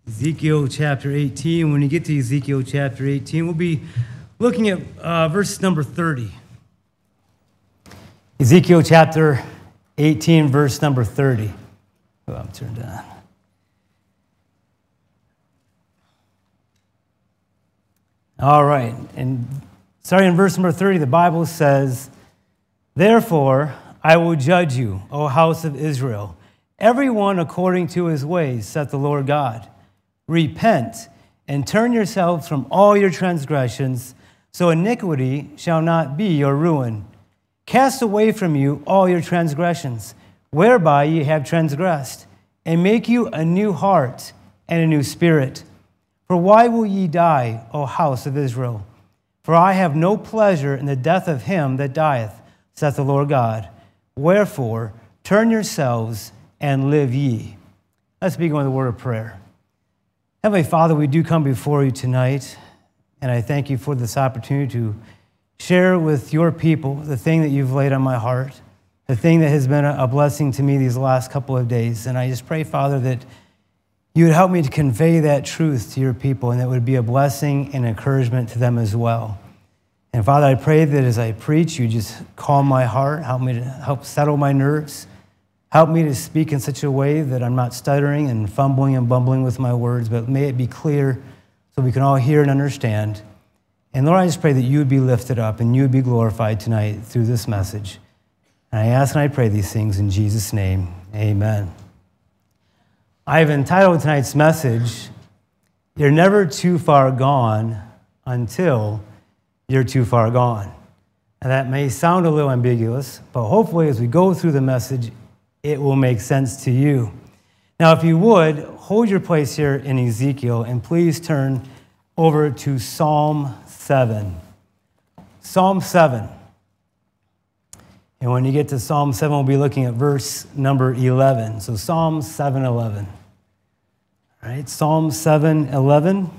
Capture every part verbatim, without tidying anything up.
Ezekiel chapter eighteen. When you get to Ezekiel chapter eighteen, we'll be looking at uh, verse number thirty. Ezekiel chapter eighteen, verse number thirty. Oh, I'm turned on. All right, and starting in verse number thirty, the Bible says, "Therefore I will judge you, O house of Israel, everyone according to his ways, saith the Lord God. Repent and turn yourselves from all your transgressions, so iniquity shall not be your ruin. Cast away from you all your transgressions, whereby ye have transgressed, and make you a new heart and a new spirit. For why will ye die, O house of Israel? For I have no pleasure in the death of him that dieth, saith the Lord God. Wherefore, turn yourselves and live ye." Let's begin with a word of prayer. Heavenly Father, we do come before you tonight, and I thank you for this opportunity to share with your people the thing that you've laid on my heart, the thing that has been a blessing to me these last couple of days. And I just pray, Father, that you would help me to convey that truth to your people, and that would be a blessing and encouragement to them as well. And Father, I pray that as I preach, you just calm my heart, help me to help settle my nerves, help me to speak in such a way that I'm not stuttering and fumbling and bumbling with my words, but may it be clear so we can all hear and understand. And Lord, I just pray that you would be lifted up and you would be glorified tonight through this message. And I ask and I pray these things in Jesus' name. Amen. I have entitled tonight's message, "You're Never Too Far Gone Until You're Too Far Gone." And that may sound a little ambiguous, but hopefully as we go through the message, it will make sense to you. Now, if you would, hold your place here in Ezekiel, and please turn over to Psalm seven. Psalm seven. And when you get to Psalm seven, we'll be looking at verse number eleven. So Psalm seven eleven. All right, Psalm seven eleven.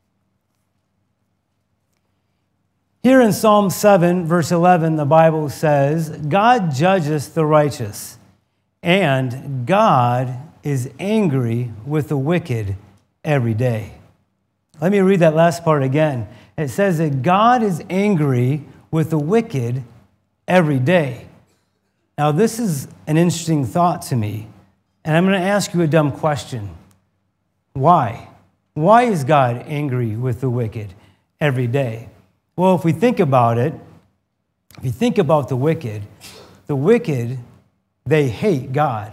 Here in Psalm seven, verse eleven, the Bible says, "God judgeth the righteous, and God is angry with the wicked every day." Let me read that last part again. It says that God is angry with the wicked every day. Now, this is an interesting thought to me, and I'm going to ask you a dumb question. Why? Why is God angry with the wicked every day? Well, if we think about it, if you think about the wicked, the wicked, they hate God.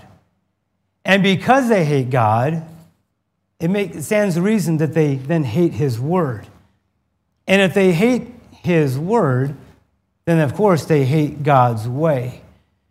And because they hate God, it, makes, it stands to reason that they then hate his word. And if they hate his word, then of course they hate God's way.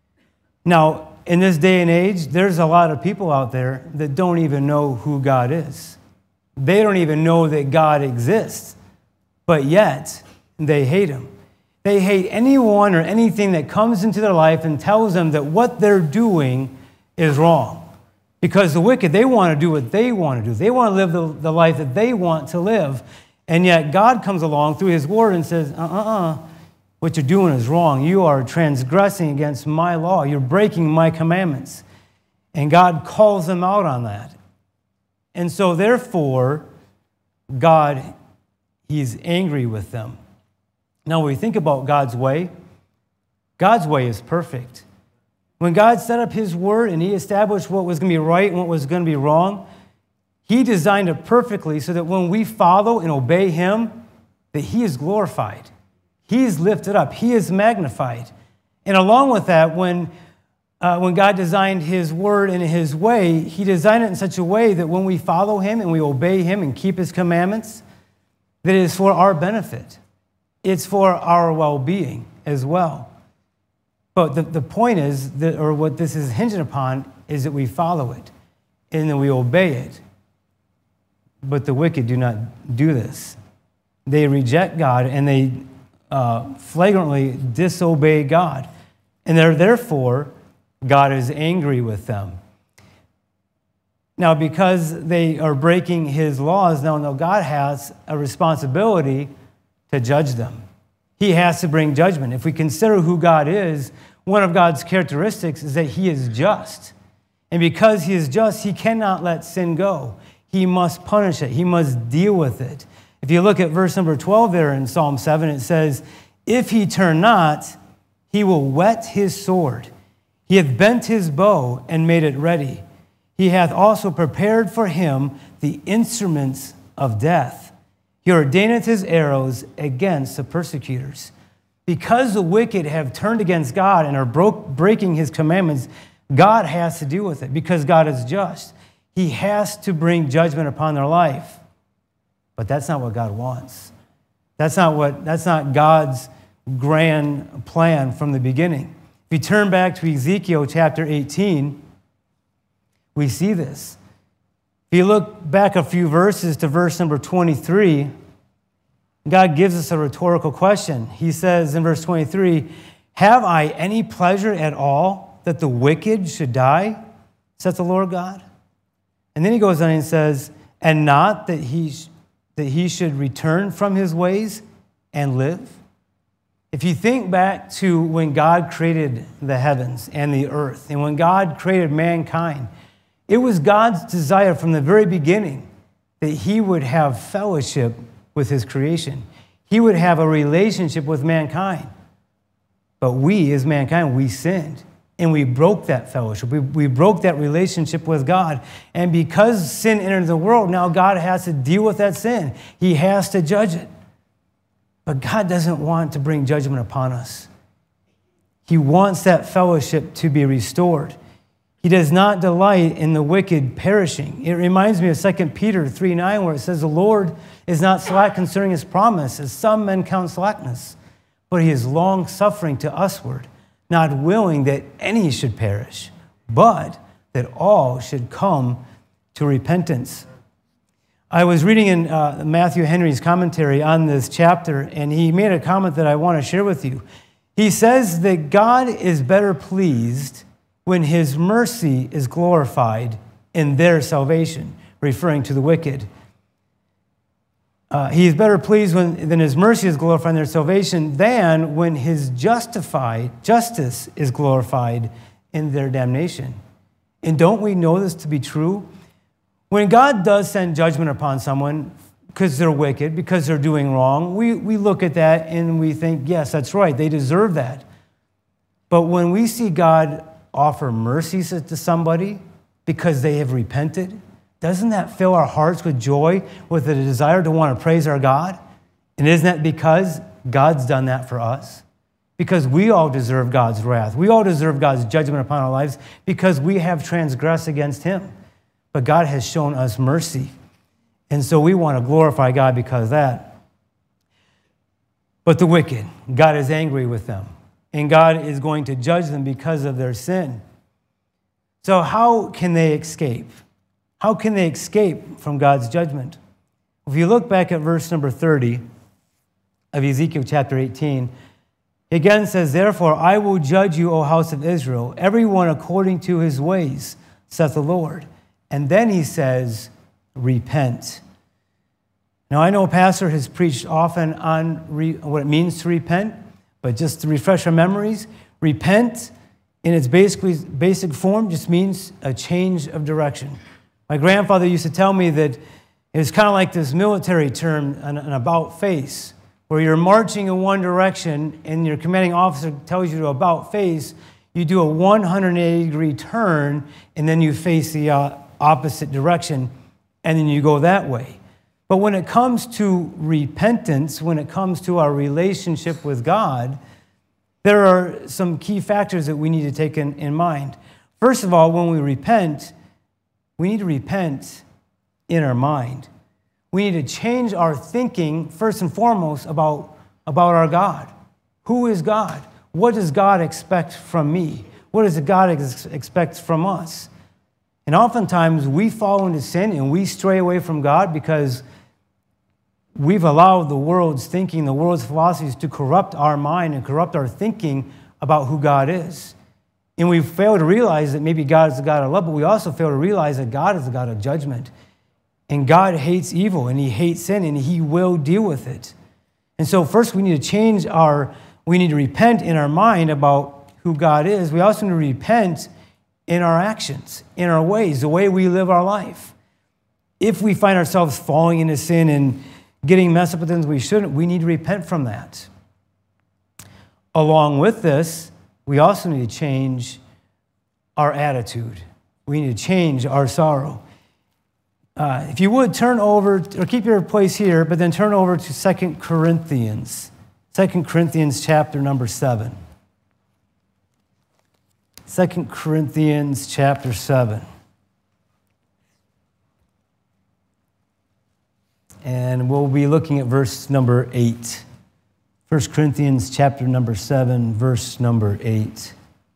Now, in this day and age, there's a lot of people out there that don't even know who God is. They don't even know that God exists, but yet they hate him. They hate anyone or anything that comes into their life and tells them that what they're doing is wrong. Because the wicked, they want to do what they want to do. They want to live the, the life that they want to live. And yet God comes along through his word and says, uh-uh-uh, what you're doing is wrong. You are transgressing against my law. You're breaking my commandments. And God calls them out on that. And so therefore, God, he's angry with them. Now, when we think about God's way, God's way is perfect. When God set up his word and he established what was going to be right and what was going to be wrong, he designed it perfectly so that when we follow and obey him, that he is glorified. He is lifted up. He is magnified. And along with that, when, uh, when God designed his word and his way, he designed it in such a way that when we follow him and we obey him and keep his commandments, that it is for our benefit. It's for our well-being as well. But the, the point is, that, or what this is hinging upon, is that we follow it and that we obey it. But the wicked do not do this. They reject God and they uh, flagrantly disobey God. And they're, therefore, God is angry with them. Now, because they are breaking his laws, now, now God has a responsibility to judge them. He has to bring judgment. If we consider who God is, one of God's characteristics is that he is just. And because he is just, he cannot let sin go. he must punish it. He must deal with it. If you look at verse number twelve there in Psalm seven, it says, if he turn not, he will whet his sword. He hath bent his bow and made it ready. He hath also prepared for him the instruments of death. He ordaineth his arrows against the persecutors. Because the wicked have turned against God and are broke, breaking his commandments, God has to deal with it because God is just. He has to bring judgment upon their life. But that's not what God wants. That's not what, that's not God's grand plan from the beginning. If you turn back to Ezekiel chapter eighteen, we see this. If you look back a few verses to verse number twenty-three, God gives us a rhetorical question. He says in verse twenty-three, have I any pleasure at all that the wicked should die, saith the Lord God? And then he goes on and says, and not that he, that he should return from his ways and live? If you think back to when God created the heavens and the earth, and when God created mankind, it was God's desire from the very beginning that he would have fellowship with his creation. He would have a relationship with mankind. But we, as mankind, we sinned, and we broke that fellowship. We, we broke that relationship with God. And because sin entered the world, now God has to deal with that sin. He has to judge it. But God doesn't want to bring judgment upon us. He wants that fellowship to be restored. He does not delight in the wicked perishing. It reminds me of Second Peter three nine, where it says, the Lord is not slack concerning his promise, as some men count slackness, but he is long-suffering to usward, not willing that any should perish, but that all should come to repentance. I was reading in uh, Matthew Henry's commentary on this chapter, and he made a comment that I want to share with you. He says that God is better pleased when his mercy is glorified in their salvation, referring to the wicked. Uh, he is better pleased when than his mercy is glorified in their salvation than when his justified justice is glorified in their damnation. And don't we know this to be true? When God does send judgment upon someone because they're wicked, because they're doing wrong, we, we look at that and we think, yes, that's right, they deserve that. But when we see God offer mercies to somebody because they have repented, doesn't that fill our hearts with joy, with a desire to want to praise our God? And isn't that because God's done that for us? Because we all deserve God's wrath. We all deserve God's judgment upon our lives because we have transgressed against him. But God has shown us mercy. And so we want to glorify God because of that. But the wicked, God is angry with them. And God is going to judge them because of their sin. So how can they escape? How can they escape from God's judgment? If you look back at verse number thirty of Ezekiel chapter eighteen, it again says, therefore I will judge you, O house of Israel, everyone according to his ways, saith the Lord. And then he says, repent. Now I know a pastor has preached often on re- what it means to repent, but just to refresh our memories, repent in its basically basic form just means a change of direction. My grandfather used to tell me that it was kind of like this military term, an, an about face, where you're marching in one direction and your commanding officer tells you to about face, you do a one hundred eighty degree turn and then you face the uh, opposite direction and then you go that way. But when it comes to repentance, when it comes to our relationship with God, there are some key factors that we need to take in, in mind. First of all, when we repent, we need to repent in our mind. We need to change our thinking, first and foremost, about, about our God. Who is God? What does God expect from me? What does God ex- expect from us? And oftentimes, we fall into sin and we stray away from God because we've allowed the world's thinking, the world's philosophies to corrupt our mind and corrupt our thinking about who God is. And we fail to realize that maybe God is the God of love, but we also fail to realize that God is the God of judgment. And God hates evil, and he hates sin, and he will deal with it. And so first we need to change our, we need to repent in our mind about who God is. We also need to repent in our actions, in our ways, the way we live our life. if we find ourselves falling into sin and getting messed up with things we shouldn't, we need to repent from that. Along with this, we also need to change our attitude. We need to change our sorrow. Uh, if you would, turn over, or keep your place here, but then turn over to Second Corinthians. Second Corinthians chapter number seven. Second Corinthians chapter seven. And we'll be looking at verse number eight. First Corinthians chapter number seven, verse number eight.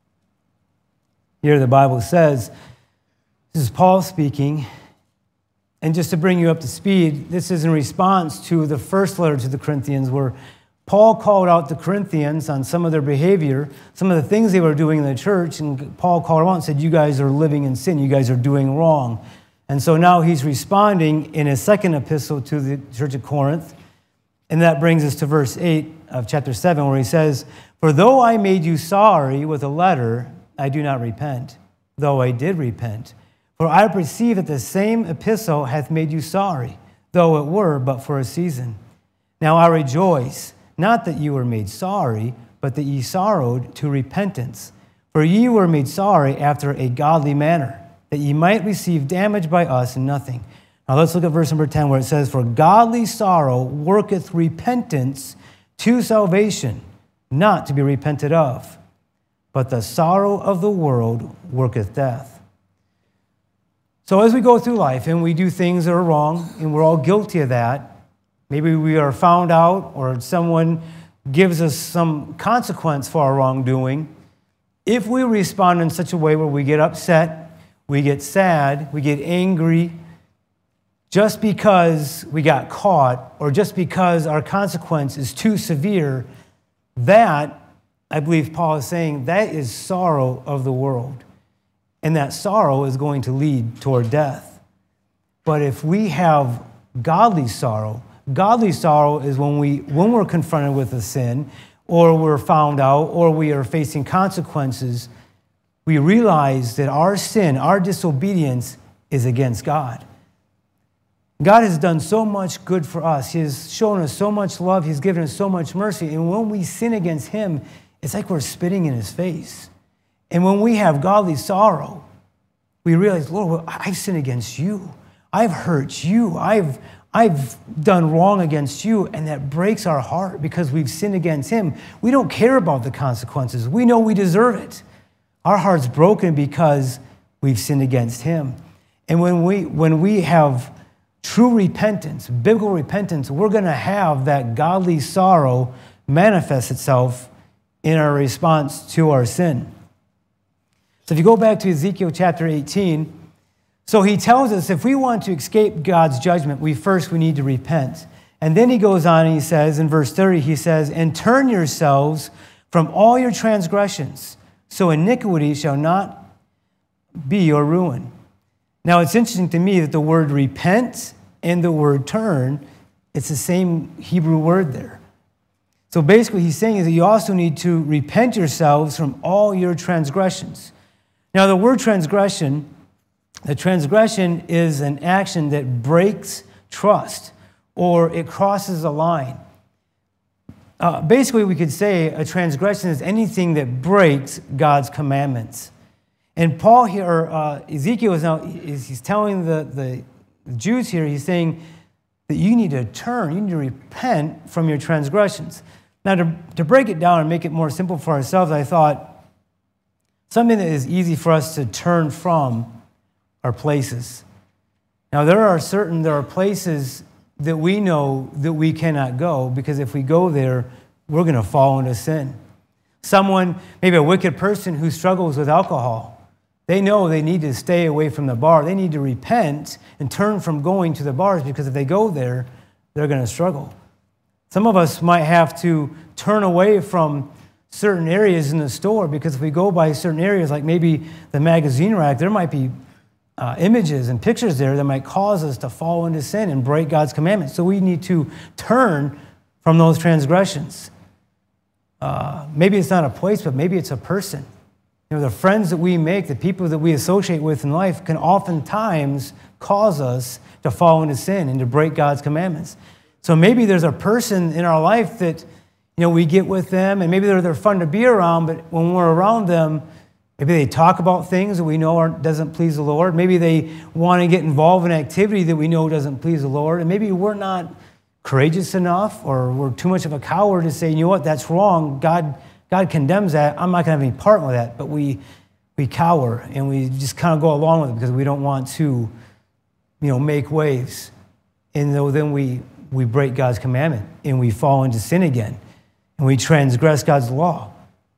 Here the Bible says, this is Paul speaking, and just to bring you up to speed, this is in response to the first letter to the Corinthians where Paul called out the Corinthians on some of their behavior, some of the things they were doing in the church, and Paul called them out and said, you guys are living in sin, you guys are doing wrong. And so now he's responding in his second epistle to the church of Corinth, and that brings us to verse eight of chapter seven, where he says, for though I made you sorry with a letter, I do not repent, though I did repent. For I perceive that the same epistle hath made you sorry, though it were but for a season. Now I rejoice, not that you were made sorry, but that ye sorrowed to repentance. For ye were made sorry after a godly manner, that ye might receive damage by us in nothing. Now let's look at verse number ten, where it says, for godly sorrow worketh repentance to salvation, not to be repented of. But the sorrow of the world worketh death. So as we go through life and we do things that are wrong, and we're all guilty of that, maybe we are found out or someone gives us some consequence for our wrongdoing, if we respond in such a way where we get upset, we get sad, we get angry, just because we got caught or just because our consequence is too severe, that, I believe Paul is saying, that is sorrow of the world. And that sorrow is going to lead toward death. But if we have godly sorrow, godly sorrow is when, we, when we're confronted with a sin, or we're found out, or we are facing consequences, we realize that our sin, our disobedience is against God. God has done so much good for us. He has shown us so much love. He's given us so much mercy. And when we sin against him, it's like we're spitting in his face. And when we have godly sorrow, we realize, Lord, well, I've sinned against you. I've hurt you. I've, I've done wrong against you. And that breaks our heart because we've sinned against him. We don't care about the consequences. We know we deserve it. Our heart's broken because we've sinned against him. And when we, when we have true repentance, biblical repentance, we're going to have that godly sorrow manifest itself in our response to our sin. So if you go back to Ezekiel chapter eighteen, so he tells us if we want to escape God's judgment, we first we need to repent. And then he goes on and he says, in verse thirty, he says, and turn yourselves from all your transgressions, so iniquity shall not be your ruin. Now it's interesting to me that the word repent and the word turn, it's the same Hebrew word there. So basically he's saying is that you also need to repent yourselves from all your transgressions. Now the word transgression, the transgression is an action that breaks trust or it crosses a line. Uh, basically we could say a transgression is anything that breaks God's commandments. And Paul here, or uh, Ezekiel is now, is, he's telling the, the Jews here, he's saying that you need to turn, you need to repent from your transgressions. Now, to, to break it down and make it more simple for ourselves, I thought something that is easy for us to turn from are places. Now, there are certain, there are places that we know that we cannot go because if we go there, we're going to fall into sin. Someone, maybe a wicked person who struggles with alcohol, they know they need to stay away from the bar. They need to repent and turn from going to the bars because if they go there, they're going to struggle. Some of us might have to turn away from certain areas in the store because if we go by certain areas, like maybe the magazine rack, there might be uh, images and pictures there that might cause us to fall into sin and break God's commandments. So we need to turn from those transgressions. Uh, maybe it's not a place, but maybe it's a person. You know, the friends that we make, the people that we associate with in life can oftentimes cause us to fall into sin and to break God's commandments. So maybe there's a person in our life that, you know, we get with them, and maybe they're, they're fun to be around, but when we're around them, maybe they talk about things that we know aren't, doesn't please the Lord. Maybe they want to get involved in activity that we know doesn't please the Lord. And maybe we're not courageous enough, or we're too much of a coward to say, you know what, that's wrong. God, God condemns that. I'm not going to have any part with that. But we, we cower, and we just kind of go along with it because we don't want to, you know, make waves. And then we, we break God's commandment, and we fall into sin again, and we transgress God's law.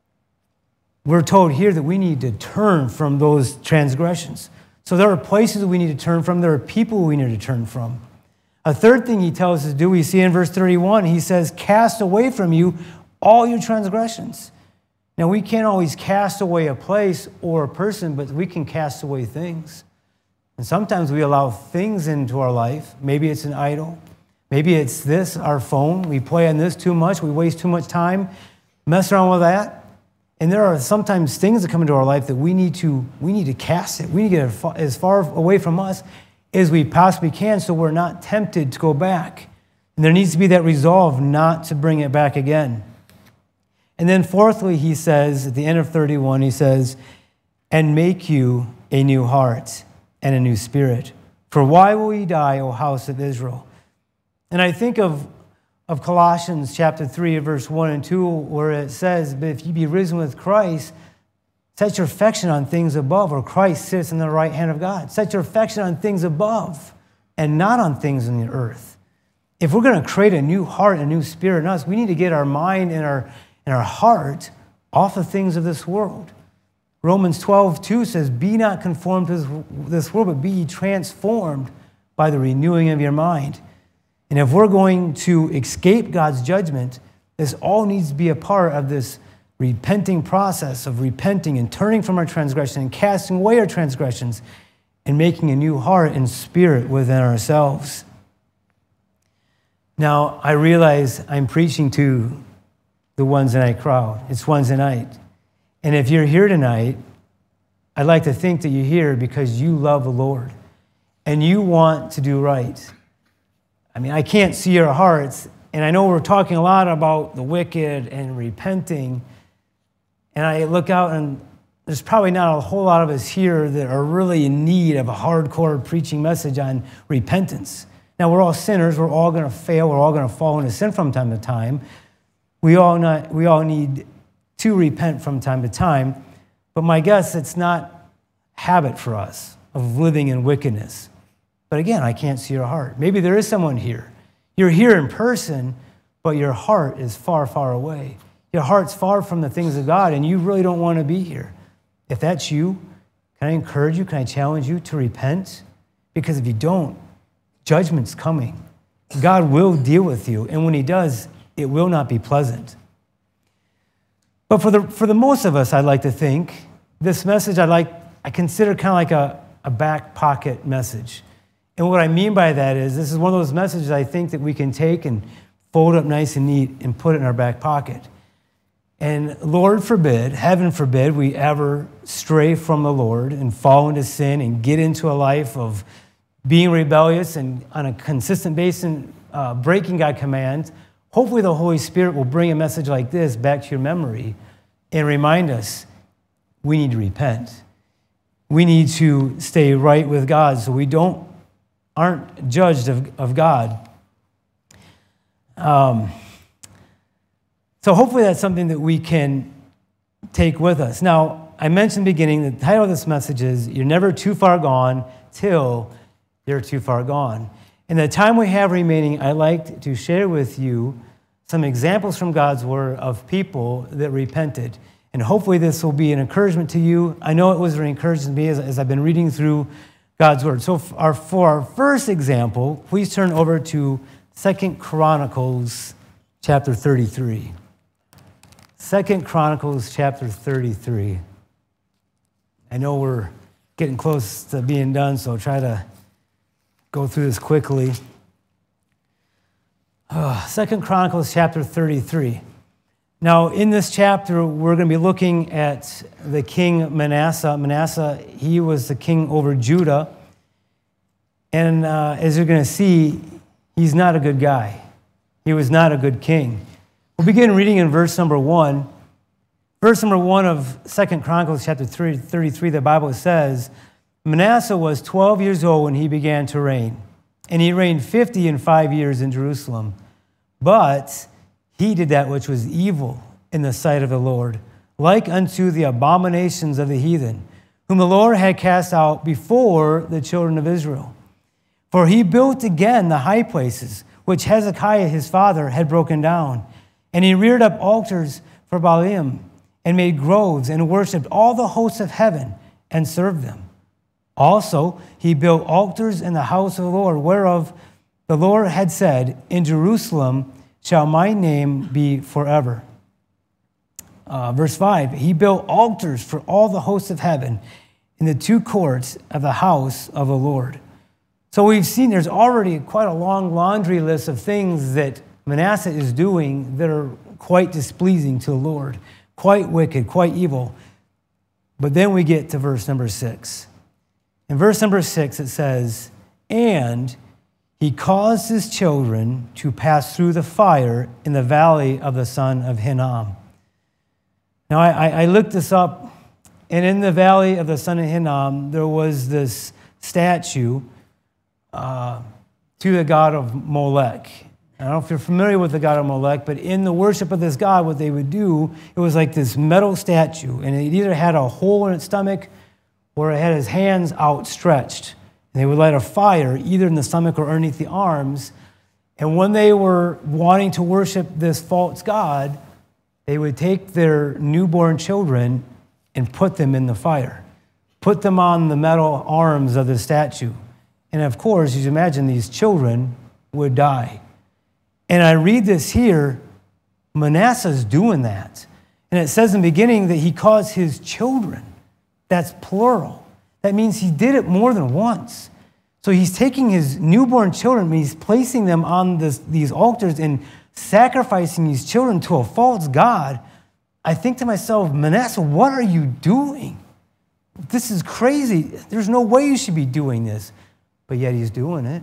We're told here that we need to turn from those transgressions. So there are places that we need to turn from. There are people we need to turn from. A third thing he tells us to do, we see in verse thirty-one, he says, cast away from you all your transgressions. Now, we can't always cast away a place or a person, but we can cast away things. And sometimes we allow things into our life. Maybe it's an idol. Maybe it's this, our phone. We play on this too much. We waste too much time messing around with that. And there are sometimes things that come into our life that we need to we need to cast it. We need to get it as far away from us as we possibly can so we're not tempted to go back. And there needs to be that resolve not to bring it back again. And then fourthly, he says, at the end of thirty-one, he says, and make you a new heart and a new spirit. For why will ye die, O house of Israel? And I think of of Colossians chapter three, verse one and two, where it says, but if you be risen with Christ, set your affection on things above, where Christ sits in the right hand of God. Set your affection on things above and not on things in the earth. If we're going to create a new heart and a new spirit in us, we need to get our mind and our, and our heart off of things of this world. Romans twelve two says, be not conformed to this world, but be ye transformed by the renewing of your mind. And if we're going to escape God's judgment, this all needs to be a part of this repenting process of repenting and turning from our transgression and casting away our transgressions and making a new heart and spirit within ourselves. Now, I realize I'm preaching to the Wednesday night crowd. It's Wednesday night. And if you're here tonight, I'd like to think that you're here because you love the Lord and you want to do right. I mean, I can't see your hearts, and I know we're talking a lot about the wicked and repenting, and I look out, and there's probably not a whole lot of us here that are really in need of a hardcore preaching message on repentance. Now, we're all sinners. We're all going to fail. We're all going to fall into sin from time to time. We all, not, we all need to repent from time to time, but my guess, it's not habit for us of living in wickedness. But again, I can't see your heart. Maybe there is someone here. You're here in person, but your heart is far, far away. Your heart's far from the things of God, and you really don't want to be here. If that's you, can I encourage you, can I challenge you to repent? Because if you don't, judgment's coming. God will deal with you, and when he does, it will not be pleasant. But for the for the most of us, I'd like to think, this message I like I consider kind of like a, a back pocket message. And what I mean by that is this is one of those messages I think that we can take and fold up nice and neat and put it in our back pocket. And Lord forbid, heaven forbid, we ever stray from the Lord and fall into sin and get into a life of being rebellious and on a consistent basis uh, breaking God's commands. Hopefully the Holy Spirit will bring a message like this back to your memory and remind us we need to repent. We need to stay right with God so we don't aren't judged of, of God. Um, so hopefully that's something that we can take with us. Now, I mentioned in the beginning, the title of this message is, You're Never Too Far Gone Till You're Too Far Gone. In the time we have remaining, I'd like to share with you some examples from God's Word of people that repented. And hopefully this will be an encouragement to you. I know it was an encouragement to me as, as I've been reading through God's Word. So for our, for our first example, please turn over to Second Chronicles chapter thirty-three. Second Chronicles chapter thirty-three. I know we're getting close to being done, so I'll try to go through this quickly. Uh, Second Chronicles chapter thirty-three. Now, in this chapter, we're going to be looking at the king Manasseh. Manasseh, he was the king over Judah. And uh, as you're going to see, he's not a good guy. He was not a good king. We'll begin reading in verse number one. Verse number one of Second Chronicles chapter thirty-three, the Bible says, Manasseh was twelve years old when he began to reign, and he reigned fifty and five years in Jerusalem. But he did that which was evil in the sight of the Lord, like unto the abominations of the heathen, whom the Lord had cast out before the children of Israel. For he built again the high places, which Hezekiah his father had broken down. And he reared up altars for Baalim, and made groves, and worshipped all the hosts of heaven, and served them. Also he built altars in the house of the Lord, whereof the Lord had said, In Jerusalem shall my name be forever. Uh, verse five, he built altars for all the hosts of heaven in the two courts of the house of the Lord. So we've seen there's already quite a long laundry list of things that Manasseh is doing that are quite displeasing to the Lord, quite wicked, quite evil. But then we get to verse number six. In verse number six, it says, And he caused his children to pass through the fire in the valley of the son of Hinnom. Now, I, I looked this up, and in the valley of the son of Hinnom, there was this statue uh, to the god of Molech. I don't know if you're familiar with the god of Molech, but in the worship of this god, what they would do, it was like this metal statue, and it either had a hole in its stomach or it had his hands outstretched. And they would light a fire either in the stomach or underneath the arms. And when they were wanting to worship this false god, they would take their newborn children and put them in the fire, put them on the metal arms of the statue. And of course, you imagine these children would die. And I read this here, Manasseh's doing that. And it says in the beginning that he caused his children. That's plural. That means he did it more than once. So he's taking his newborn children and he's placing them on this, these altars and sacrificing these children to a false god. I think to myself, Manasseh, what are you doing? This is crazy. There's no way you should be doing this. But yet he's doing it.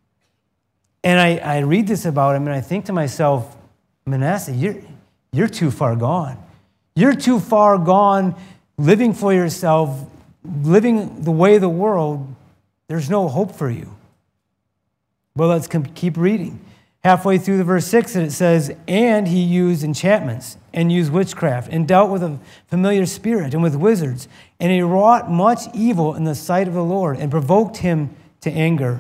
And I, I read this about him, and I think to myself, Manasseh, you're, you're too far gone. You're too far gone living for yourself, living the way of the world. There's no hope for you. Well, let's keep reading. Halfway through the verse six, it says, And he used enchantments, and used witchcraft, and dealt with a familiar spirit, and with wizards. And he wrought much evil in the sight of the Lord, and provoked him to anger.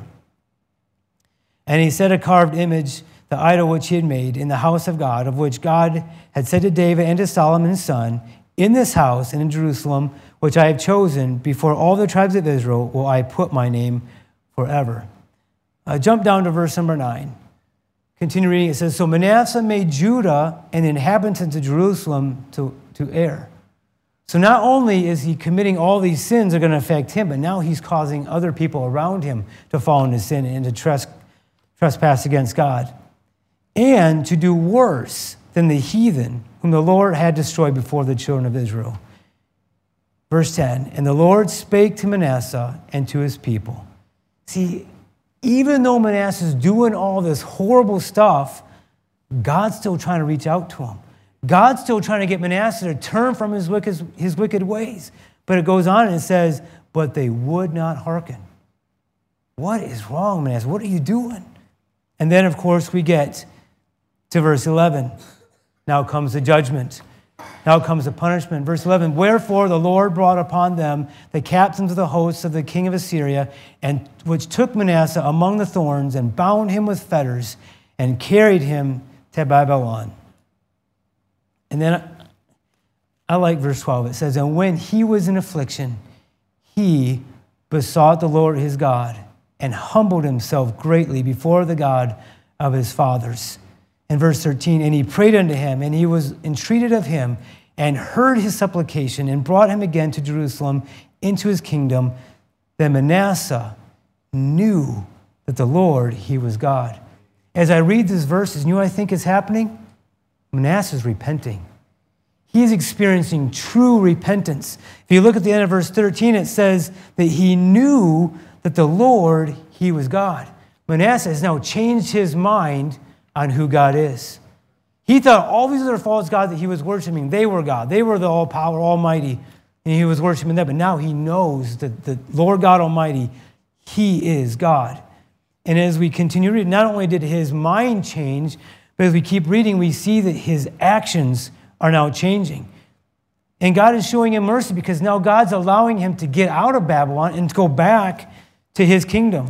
And he set a carved image, the idol which he had made, in the house of God, of which God had said to David and to Solomon his son, In this house and in Jerusalem, which I have chosen, before all the tribes of Israel, will I put my name forever. Uh, jump down to verse number nine. Continue reading. It says, So Manasseh made Judah and the inhabitants of Jerusalem to, to err. So not only is he committing all these sins that are going to affect him, but now he's causing other people around him to fall into sin and to trespass. trespass against God, and to do worse than the heathen whom the Lord had destroyed before the children of Israel. Verse ten, And the Lord spake to Manasseh and to his people. See, even though Manasseh is doing all this horrible stuff, God's still trying to reach out to him. God's still trying to get Manasseh to turn from his wicked, his wicked ways. But it goes on and it says, But they would not hearken. What is wrong, Manasseh? What are you doing? And then, of course, we get to verse eleven. Now comes the judgment. Now comes the punishment. Verse eleven, Wherefore the Lord brought upon them the captains of the hosts of the king of Assyria, and which took Manasseh among the thorns, and bound him with fetters, and carried him to Babylon. And then I like verse twelve. It says, And when he was in affliction, he besought the Lord his God, and humbled himself greatly before the God of his fathers. In verse thirteen, And he prayed unto him, and he was entreated of him, and heard his supplication, and brought him again to Jerusalem into his kingdom. Then Manasseh knew that the Lord, he was God. As I read these verses, you know what I think is happening? Manasseh is repenting. He's experiencing true repentance. If you look at the end of verse thirteen, it says that he knew that the Lord, he was God. Manasseh has now changed his mind on who God is. He thought all these other false gods that he was worshiping, they were God. They were the all-power, almighty, and he was worshiping them. But now he knows that the Lord God Almighty, he is God. And as we continue reading, not only did his mind change, but as we keep reading, we see that his actions are now changing. And God is showing him mercy because now God's allowing him to get out of Babylon and to go back to his kingdom.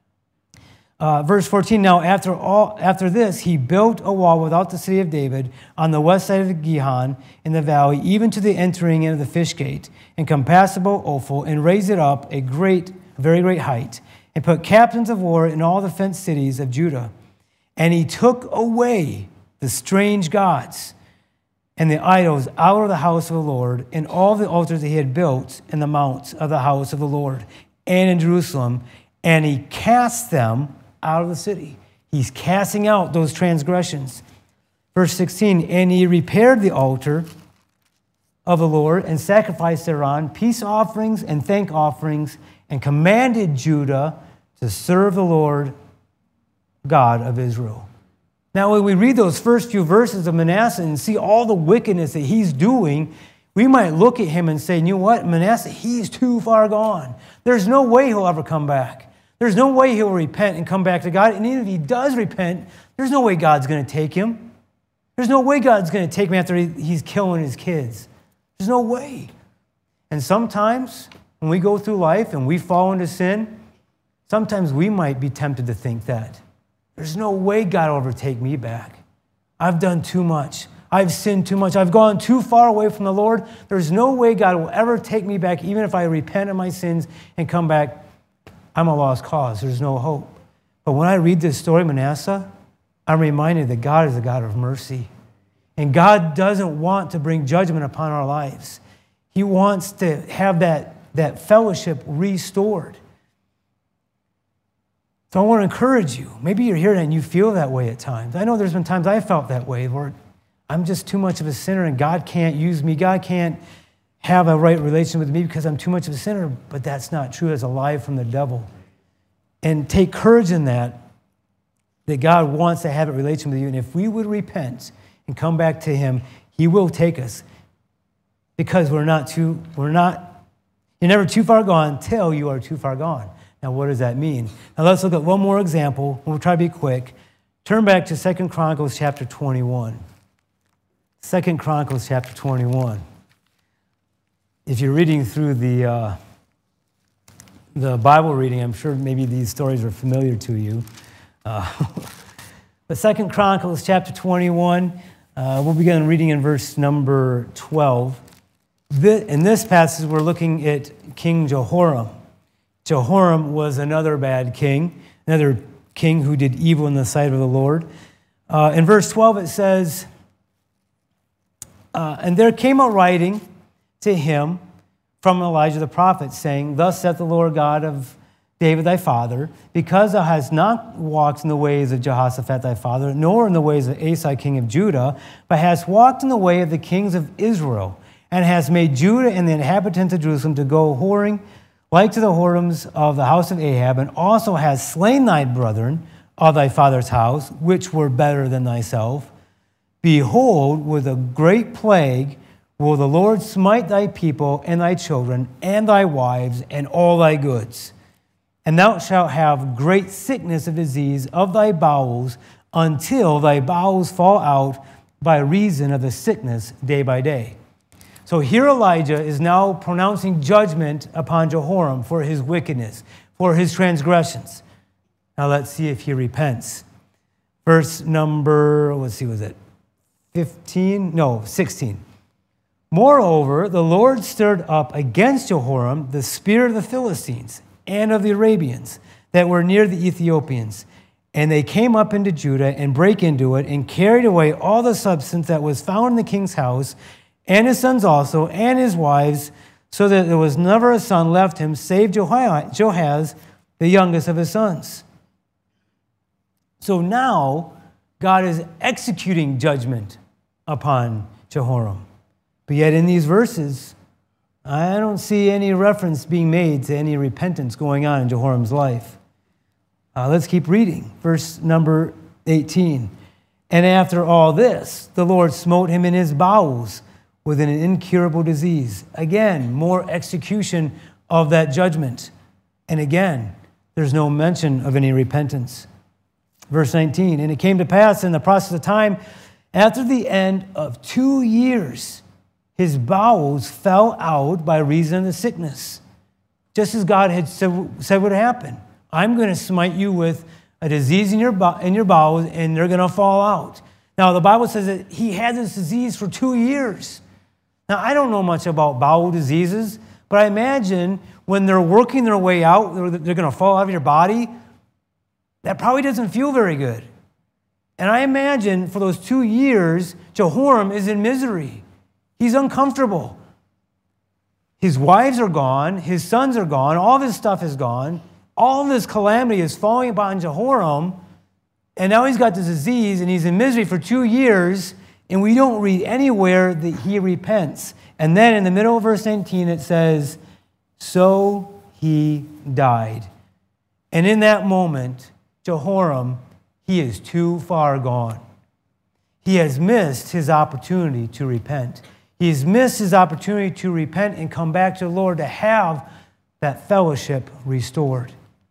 Uh, verse fourteen, now after all, after this, he built a wall without the city of David on the west side of the Gihon in the valley, even to the entering in of the fish gate, and compassable Ophel, and raised it up a great, very great height, and put captains of war in all the fenced cities of Judah. And he took away the strange gods and the idols out of the house of the Lord, and all the altars that he had built in the mounts of the house of the Lord and in Jerusalem, and he cast them out of the city. He's casting out those transgressions. Verse sixteen, and he repaired the altar of the Lord and sacrificed thereon peace offerings and thank offerings, and commanded Judah to serve the Lord God of Israel. Now, when we read those first few verses of Manasseh and see all the wickedness that he's doing, we might look at him and say, you know what, Manasseh, he's too far gone. There's no way he'll ever come back. There's no way he'll repent and come back to God. And even if he does repent, there's no way God's going to take him. There's no way God's going to take him after he's killing his kids. There's no way. And sometimes when we go through life and we fall into sin, sometimes we might be tempted to think that. There's no way God will ever take me back. I've done too much. I've sinned too much. I've gone too far away from the Lord. There's no way God will ever take me back, even if I repent of my sins and come back. I'm a lost cause. There's no hope. But when I read this story, Manasseh, I'm reminded that God is a God of mercy. And God doesn't want to bring judgment upon our lives. He wants to have that, that fellowship restored. So I want to encourage you. Maybe you're here and you feel that way at times. I know there's been times I felt that way where I'm just too much of a sinner and God can't use me. God can't have a right relation with me because I'm too much of a sinner. But that's not true. It's a lie from the devil. And take courage in that, that God wants to have a relation with you. And if we would repent and come back to him, he will take us because we're not too, we're not, you're never too far gone till you are too far gone. Now, what does that mean? Now, let's look at one more example. We'll try to be quick. Turn back to Second Chronicles chapter twenty-one. Second Chronicles chapter twenty-one. If you're reading through the, uh, the Bible reading, I'm sure maybe these stories are familiar to you. Uh, but Second Chronicles chapter twenty-one, uh, we'll begin reading in verse number twelve. This, in this passage, we're looking at King Jehoram. Jehoram was another bad king, another king who did evil in the sight of the Lord. Uh, in verse twelve, it says, uh, and there came a writing to him from Elijah the prophet, saying, thus saith the Lord God of David thy father, because thou hast not walked in the ways of Jehoshaphat thy father, nor in the ways of Asa king of Judah, but hast walked in the way of the kings of Israel, and hast made Judah and the inhabitants of Jerusalem to go whoring, like to the whoredoms of the house of Ahab, and also hast slain thy brethren of thy father's house, which were better than thyself. Behold, with a great plague will the Lord smite thy people and thy children and thy wives and all thy goods. And thou shalt have great sickness of disease of thy bowels until thy bowels fall out by reason of the sickness day by day. So here Elijah is now pronouncing judgment upon Jehoram for his wickedness, for his transgressions. Now let's see if he repents. Verse number, let's see, was it fifteen? No, sixteen. Moreover, the Lord stirred up against Jehoram the spirit of the Philistines and of the Arabians that were near the Ethiopians. And they came up into Judah and brake into it and carried away all the substance that was found in the king's house, and his sons also, and his wives, so that there was never a son left him, save Joahaz, the youngest of his sons. So now, God is executing judgment upon Jehoram. But yet in these verses, I don't see any reference being made to any repentance going on in Jehoram's life. Uh, let's keep reading. Verse number eighteen. And after all this, the Lord smote him in his bowels with an incurable disease. Again, more execution of that judgment. And again, there's no mention of any repentance. Verse nineteen, and it came to pass in the process of time, after the end of two years, his bowels fell out by reason of the sickness. Just as God had said, said would happen. I'm going to smite you with a disease in your, in your bowels, and they're going to fall out. Now, the Bible says that he had this disease for two years. Now, I don't know much about bowel diseases, but I imagine when they're working their way out, they're, they're going to fall out of your body. That probably doesn't feel very good. And I imagine for those two years, Jehoram is in misery. He's uncomfortable. His wives are gone. His sons are gone. All of his stuff is gone. All of this calamity is falling upon Jehoram. And now he's got this disease, and he's in misery for two years, and we don't read anywhere that he repents. And then in the middle of verse nineteen, it says, so he died. And in that moment, Jehoram, he is too far gone. He has missed his opportunity to repent. He has missed his opportunity to repent and come back to the Lord to have that fellowship restored.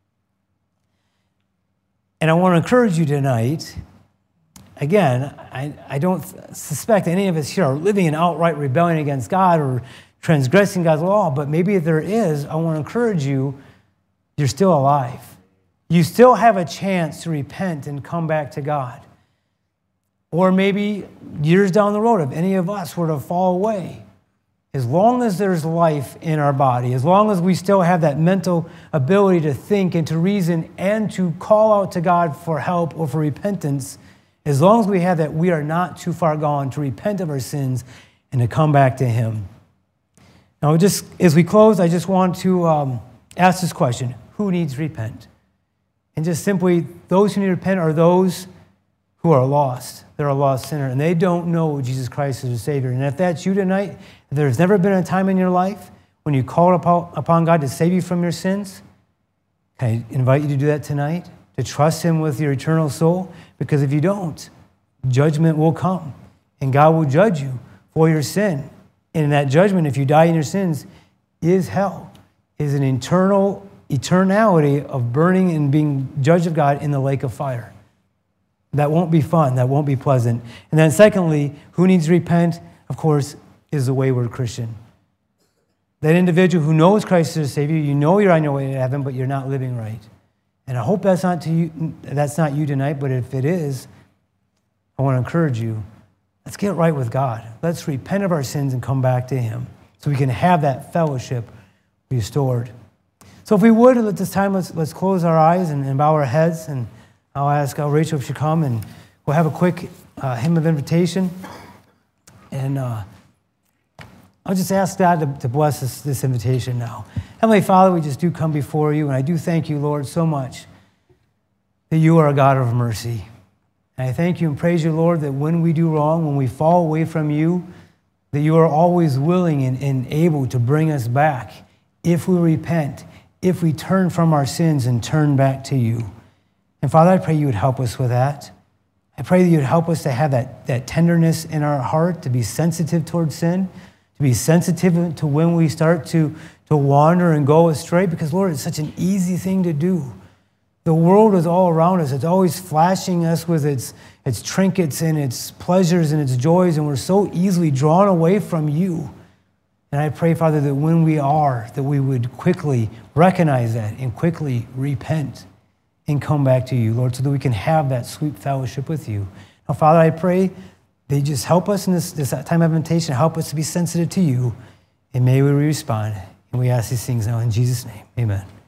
And I want to encourage you tonight, again, I, I don't suspect any of us here are living in outright rebellion against God or transgressing God's law, but maybe if there is, I want to encourage you, you're still alive. You still have a chance to repent and come back to God. Or maybe years down the road, if any of us were to fall away, as long as there's life in our body, as long as we still have that mental ability to think and to reason and to call out to God for help or for repentance, as long as we have that, we are not too far gone to repent of our sins and to come back to Him. Now, just as we close, I just want to um, ask this question: who needs to repent? And just simply, those who need to repent are those who are lost. They're a lost sinner, and they don't know Jesus Christ as a Savior. And if that's you tonight, if there's never been a time in your life when you called upon God to save you from your sins, can I invite you to do that tonight? To trust Him with your eternal soul? Because if you don't, judgment will come, and God will judge you for your sin. And in that judgment, if you die in your sins, is hell, is an eternal eternality of burning and being judged of God in the lake of fire. That won't be fun. That won't be pleasant. And then secondly, who needs to repent? Of course, is the wayward Christian. That individual who knows Christ is a Savior, you know you're on your way to heaven, but you're not living right. And I hope that's not to you, that's not you tonight, but if it is, I want to encourage you, let's get right with God. Let's repent of our sins and come back to Him so we can have that fellowship restored. So if we would, at this time, let's, let's close our eyes and, and bow our heads, and I'll ask uh, Rachel if she'll come, and we'll have a quick uh, hymn of invitation. And uh, I'll just ask God to, to bless this, this invitation now. Heavenly Father, we just do come before you, and I do thank you, Lord, so much that you are a God of mercy. And I thank you and praise you, Lord, that when we do wrong, when we fall away from you, that you are always willing and, and able to bring us back if we repent, if we turn from our sins and turn back to you. And Father, I pray you would help us with that. I pray that you would help us to have that, that tenderness in our heart, to be sensitive towards sin, to be sensitive to when we start to, to wander and go astray, because, Lord, it's such an easy thing to do. The world is all around us. It's always flashing us with its, its trinkets and its pleasures and its joys, and we're so easily drawn away from you. And I pray, Father, that when we are, that we would quickly recognize that and quickly repent and come back to you, Lord, so that we can have that sweet fellowship with you. Now, Father, I pray that you just help us in this, this time of invitation, help us to be sensitive to you, and may we respond. And we ask these things now in Jesus' name. Amen.